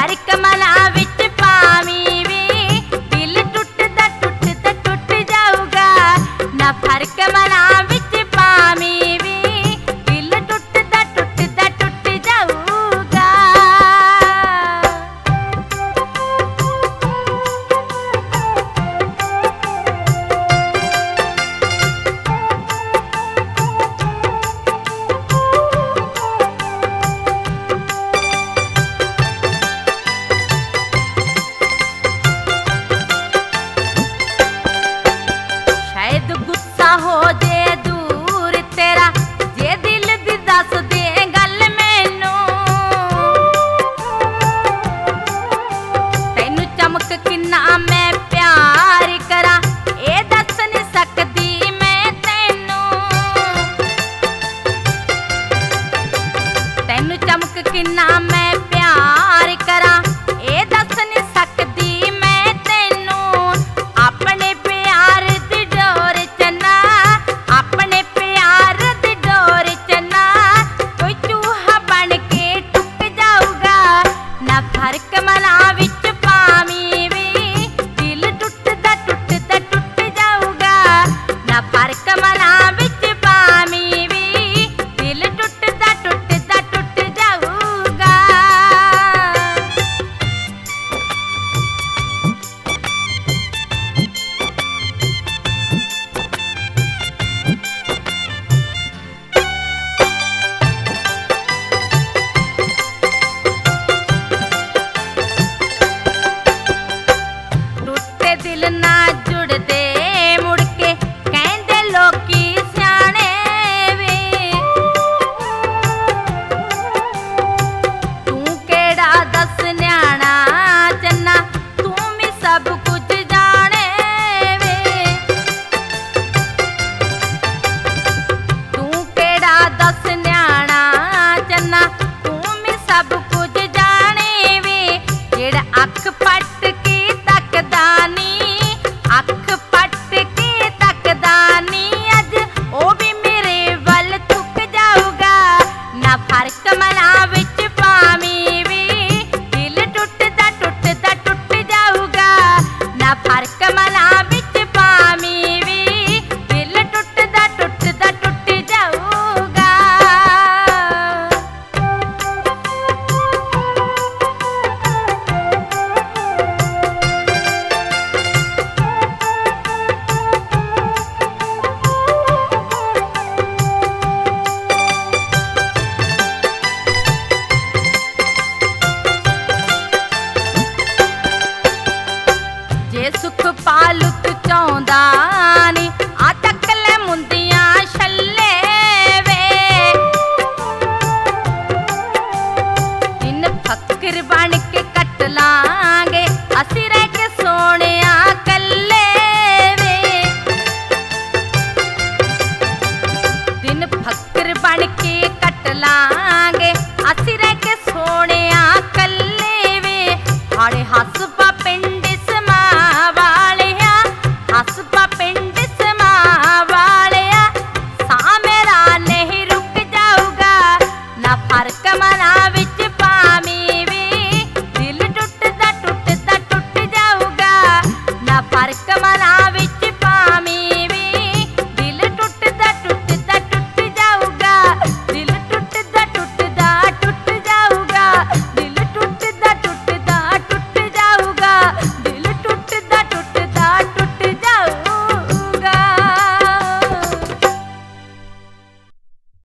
फर्क मना विच पावी वे, दिल टुटदा टुट जाऊगा। ना फर्क मना विच पावी वे, दिल टुटदा टुट जाऊगा। शायद गुस्सा हो जे दूर तेरा, जे दिल दी दस दे गल मैनू। तैनू चमक किन्ना मैं प्यार करा, ए दस नहीं सकदी मैं तैनू। तैनू चमक किन्ना मैं प्यार करा, ए दस नहीं सकदी मैं तैनू। अपने प्यार दी डोर चना, अपने प्यार दी डोर चना, कोई चूहा बन के टुक जाऊगा। ना फर्क मना विच पावी वे, दिल टुटदा टुट जाऊगा। ना फर्क मना विच पावी वे, दिल टुटदा टुट जाऊगा। टुटे दिल ना जुड़दे मुड़ के, कहंदे लोकी सियाणे वे। तू केड़ा दस न्याणा चन्ना, तू भी सब कुछ जाने वे। तू केड़ा दस न्याणा चन्ना, तू भी सब कुछ जाने वे। जेड़ा अख पट के तकदा नी, अख पट के तकदा नी, अज ओ भी मेरे वल थुक जाऊगा। ना फर्क मना विच पावी वे, दिल टुटदा टुट जाऊगा। ना फर्क मना विच पावी वे, दिल टुटदा टुट जाऊगा। जे सुख पालू तू चाहुंदा नी, आ तक ले मुंदियां छल्ले वे। दिन फकीर बन के कट लांगे, असी रह के